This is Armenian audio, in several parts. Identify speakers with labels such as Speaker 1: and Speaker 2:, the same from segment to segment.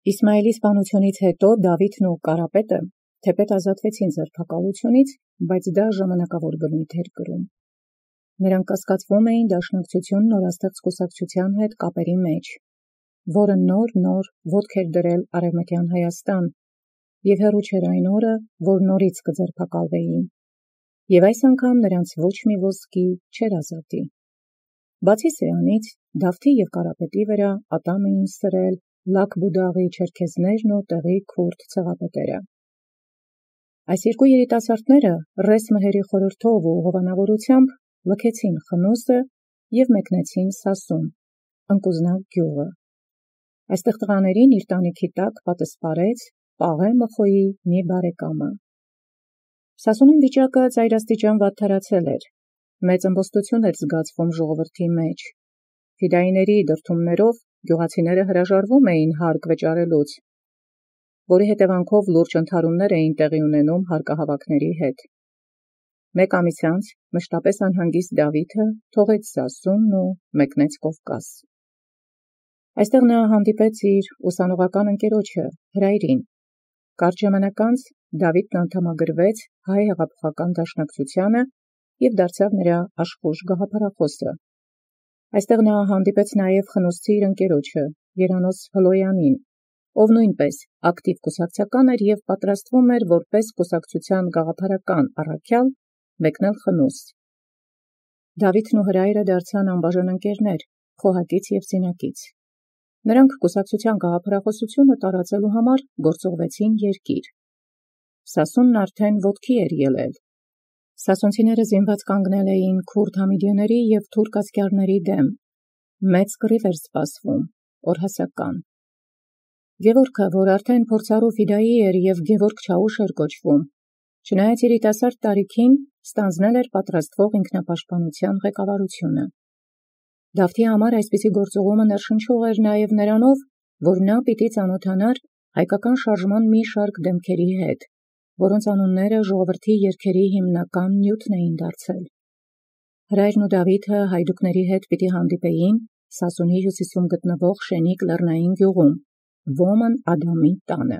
Speaker 1: Իսմայելի սպանությունից հետո Դավիթն ու Կարապետը թեպետ ազատվեցին ձերբակալությունից, բայց դա ժամանակավոր բնույթ էր կրում։ Նրանք կասկածվում էին Դաշնակցություն նորաստեղծ կուսակցության հետ կապերի մեջ, որը նոր ոտք էր դրել Արևմտյան Հայաստան, և հեռու չէր այն օրը, որ նորից կձերբակալվեին, և այս անգամ նրանց ոչ մի ոսկի չէր ազատի։ Բացի սրանից, Դավթի և Կարապետի վրա ատամ էին սրել Լաք-Բուդաղի չերքեզներն ու տեղի քուրդ ցեղապետերը։ Այս երկու երիտասարդները ռես մհերի խորհրդով ու հովանավորությամբ լքեցին Խնուսը և մեկնեցին Սասուն, ընկուզնակ գյուղը։ Այստեղ տղաներին իր տանիքի տակ պատսպարեց Պաղե Մխոյի մի բարեկամը։ Սասունում վիճակը ծայրաստիճան վատթարացել էր, մեծ ըմբոստություն էր զգացվում ժողովրդի մեջ։ Ֆիդայիների դրդումներով գյուղացիները հրաժարվում էին հարկ վճարելուց, որի հետևանքով լուրջ ընդհարումներ էին տեղի ունենում հարկահավաքների հետ։ Մեկ ամիս անց մշտապես անհանգիստ Դավիթը թողեց Սասունն ու մեկնեց Կովկաս։ Այստեղ նա հանդիպեց իր ուսանողական ընկերոջը Հրայրին։ Կարճ ժամանակ անց Դավիթն անդամագրվեց Հայ հեղափոխական դաշնակցությանը և դարձավ նրա աշխույժ գաղափարախոսը։ Այստեղ նա հանդիպեց նաև խնուսցի իր ընկերոջը Երանոս Հլոյանին, ով նույնպես ակտիվ կուսակցական էր և պատրաստվում էր որպես կուսակցության գաղափարական առաքյալ մեկնել Խնուս։ Դավիթն ու Հրայրը դարձան անբաժան ընկերներ, խոհակից և զինակից։ Նրանք կուսակցության գաղափարախոսությունը տարածելու համար գործուղվեցին երկիր։ Սասունն արդեն ոտքի էր ելել։ Սասունցիները զինված կանգնել էին քուրդ համիդիների և թուրք ասկյարների դեմ։ Մեծ կռիվ էր սպասվում, օրհասական։ Գևորգը, որ արդեն փորձառու ֆիդայի էր և Գևորգ Չաուշ էր կոչվում, չնայած երիտասարդ տարիքին, ստանձնել էր պատրաստվող ինքնապաշտպանության ղեկավարությունը։ Դավթի համար այսպիսի գործուղումը ներշնչող էր նաև նրանով, որ նա պիտի ծանոթանար հայկական շարժման մի շարք դեմքերի հետ, որոնց անունները ժողովրդի երգերի հիմնական նյութն էին դարձել։ Հրայրն ու Դավիթը հայդուկների հետ պիտի հանդիպեին Սասունի հյուսիսում գտնվող Շենիկ լեռնային գյուղում, Ոման Ադամի տանը։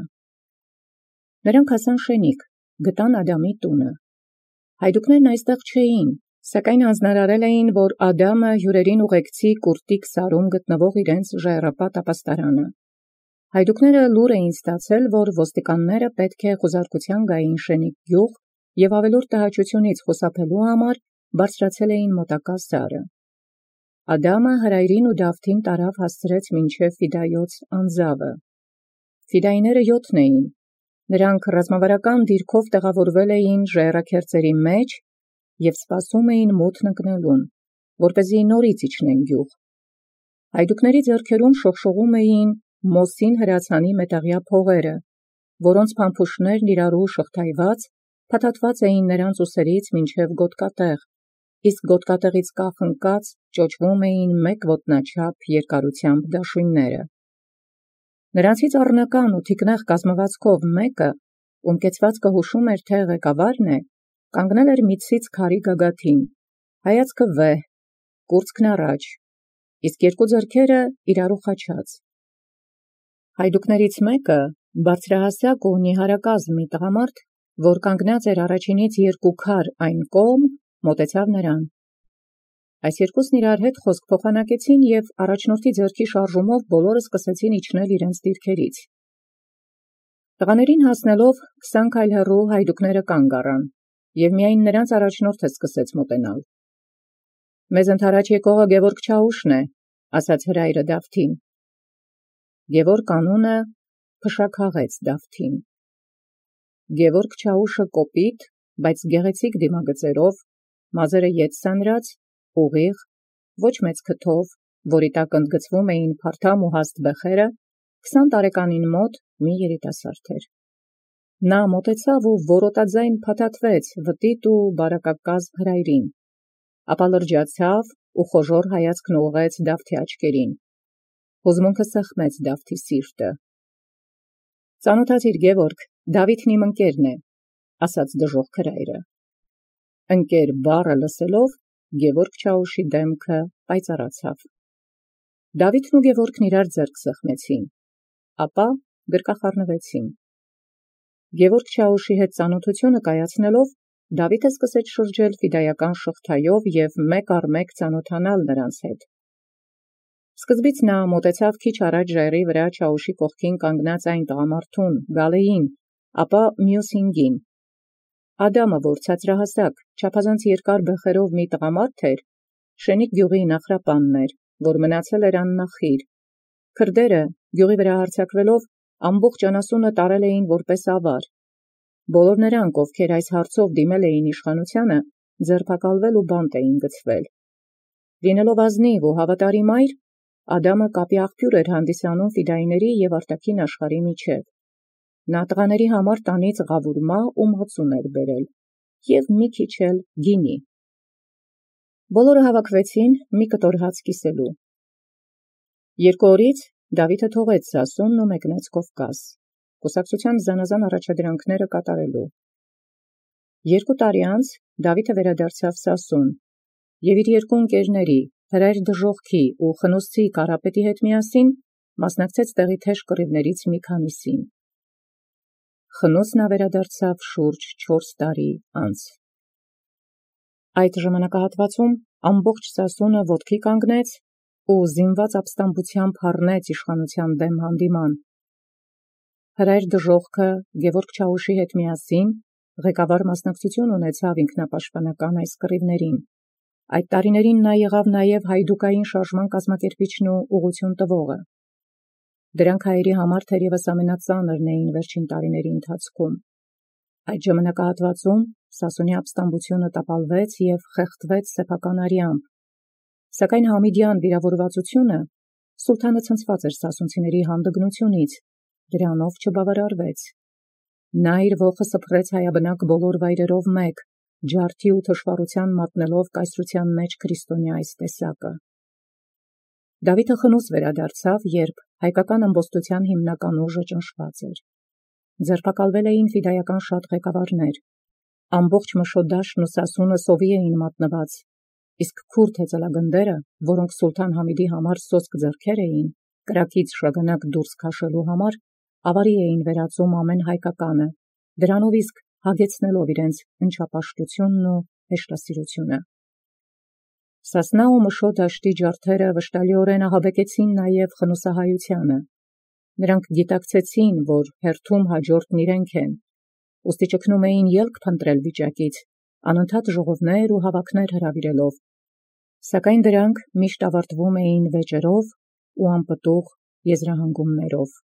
Speaker 1: Նրանք հասան Շենիկ, գտան Ադամի տունը։ Հայդուկներն այստեղ չէին, սակայն հանձնարարել էին, որ Ադամը հյուրերին ուղեկցի Կուրտիկ սարում գտնվող իրենց ժայռապատ ապաստարանը։ Հայդուկները լուր էին ստացել, որ ոստիկանները պետք է խուզարկության գային Շենիկ գյուղ և ավելորդ տհաճությունից խուսափելու համար բարձրացել էին մոտակա սարը։ Ադամը Հրայրին ու Դավթին տարավ հասցրեց մինչև Ֆիդայոց անձավը։ Ֆիդայիները 7 էին։ Նրանք ռազմավարական դիրքով տեղավորվել էին ժայռաքերծերի մեջ և սպասում էին մութն ընկնելուն, որպեսզի նորից իջնեն գյուղ։ Հայդուկների ձեռքերում շողշողում էին Մոսին հրացանի մետաղյա փողերը, որոնց փամփուշտներն իրարու շղթայված, փաթաթված էին նրանց ուսերից մինչև գոտկատեղ, իսկ գոտկատեղից կախ ընկած ճոճվում էին մեկ ոտնաչափ երկարությամբ դաշույնները։ Նրանցից առնական ու թիկնեղ կազմվածքով մեկը, ում կեցվածքը հուշում էր, թե ղեկավարն է, կանգնել էր միջսից քարի գագաթին, հայացքը վեհ, կուրծքն առաջ, իսկ երկու ձեռքերը իրարու խաչած։ Հայդուկներից մեկը, բարձրահասակ ու նիհարակազմ մի տղամարդ, որ կանգնած էր առաջինից 2 քար այն կողմ, մոտեցավ նրան։ Այս երկուսն իրար հետ խոսք փոխանակեցին և առաջնորդի ձեռքի շարժումով բոլորը սկսեցին իջնել իրենց դիրքերից։ Տղաներին հասնելով 20 քայլ հեռու հայդուկները կանգ առան, և միայն նրանց առաջնորդը սկսեց մոտենալ։ «Մեզ ընդառաջ եկողը Գևորգ Չաուշն է», ասաց Հրայրը Դավթին։ Գևորգ անունը փշաքաղեց Դավթին։ Գևորգ Չաուշը կոպիտ, բայց գեղեցիկ դիմագծերով, մազերը ետ սանրած, ուղիղ, ոչ մեծ քթով, որի տակ ընդգծվում էին փարթամ ու հաստ բեխերը, 20 տարեկանին մոտ մի երիտասարդ էր։ Նա մոտեցավ ու որոտաձայն փաթաթվեց վտիտ ու բարակակազմ Հրայրին, ապա լրջացավ ու խոժոռ հայացքն ուղղեց Դավթի աչքերին։ Հուզմունքը սեղմեց Դավթի սիրտը։ «Ծանոթացիր, Գևորգ, Դավիթն իմ ընկերն է», ասաց դժոխք Հրայրը։ Ընկեր բառը լսելով Գևորգ Չաուշի դեմքը պայծառացավ։ Դավիթն ու Գևորգն իրար ձեռք սեղմեցին, ապա գրկախառնվեցին։ Գևորգ Չաուշի հետ ծանոթությունը կայացնելով, Դավիթը սկսեց շրջել ֆիդայական շղթայով և մեկ առ մեկ ծանոթանալ նրանց հետ։ Սկզբից նա մոտեցավ քիչ առաջ ժայռի վրա Չաուշի կողքին կանգնած այն տղամարդուն, Գալեին, ապա մյուս հինգին։ Ադամը, որ ցածրահասակ, չափազանց երկար բեխերով մի տղամարդ էր, Շենիկ գյուղի նախրապանն էր, որ մնացել էր աննախիր։ Քրդերը, գյուղի վրա հարձակվելով, ամբողջ անասունը տարել էին որպես ավար։ Բոլոր նրանք, ովքեր այս հարցով դիմել էին իշխանությանը, ձերբակալվել ու բանտ էին գցվել։ Լինելով ազնիվ ու հավատարիմ այր, Ադամը կապի աղբյուր էր հանդիսանում ֆիդայիների և արտաքին աշխարհի միջև։ Նա տղաների համար տանից ղավուրմա ու մածուն էր բերել, և մի քիչ էլ գինի։ Բոլորը հավաքվեցին մի կտոր հաց կիսելու։ 2 օրից Դավիթը թողեց Սասունն ու մեկնեց Կովկաս, կուսակցության զանազան առաջադրանքները կատարելու։ 2 տարի անց Դավիթը վերադարձավ Սասուն և իր 2 ընկերների, հրայր դժոխքի ու խնոսցի Կարապետի հետ միասին մասնակցեց տեղի թեժ կռիվներից մի քանիսին։ Խնոսն վերադարձավ շուրջ 4 տարի անց։ Այդ ժամանակահատվածում ամբողջ Սասունը ոտքի կանգնեց ու զինված ապստամբությամբ հառնեց իշխանության դեմ հանդիման։ Հրայր դժոխքը Գևորգ Չաուշի հետ միասին ղեկավար մասնակցություն ունեցավ ինքնապաշտպանական այս կռիվներին։ Այդ տարիներին նա եղավ նաև հայդուկային շարժման կազմակերպիչն ու ուղղություն տվողը։ Դրանք հայերի համար թերևս ամենածանրն էին վերջին տարիների ընթացքում։ Այդ ժամանակահատվածում Սասունի ապստամբությունը տապալվեց և խեղդվեց սեփական արյամբ, սակայն Համիդյան վիրավորվածությունը սուլթանը ցնցված էր սասունցիների հանդգնությունից, դրանով չբավարարվեց։ Նա իր ոխը սփռեց հայաբնակ բոլոր վայրերով մեկ, ջարդի ու թշվառության մատնելով կայսրության մեջ քրիստոնյա այս տեսակը։ Դավիթը խնուս վերադարձավ, երբ հայկական ամբոստության հիմնական ուժը ճնշված էր։ Ձերբակալվել էին ֆիդայական շատ ղեկավարներ։ Ամբողջ Մշոդաշն ու Սասունը սովի էին մատնված, իսկ քուրդ հեծելագնդերը, որոնք սուլթան Համիդի համար սոսկ ձեռքեր էին, կրակից շագանակ դուրս քաշելու համար, ավարի էին վերածում ամեն հայկականը, դրանով իսկ հագեցնելով իրենց ընչապաշտությունն ու հեշտասիրությունը։ Սասնա ու Մշո դաշտի ջարդերը վշտալիորեն ահաբեկեցին նաև խնոսահայությանը։ Նրանք գիտակցեցին, որ հերթում հաջորդն իրենք են, ուստի ճգնում էին ելք փնտրել վիճակից, անընդհատ ժողովներ ու հավաքներ հրավիրելով, սակայն դրանք միշտ ավարտվում էին վեճերով ու անպտուղ եզրահանգումներով։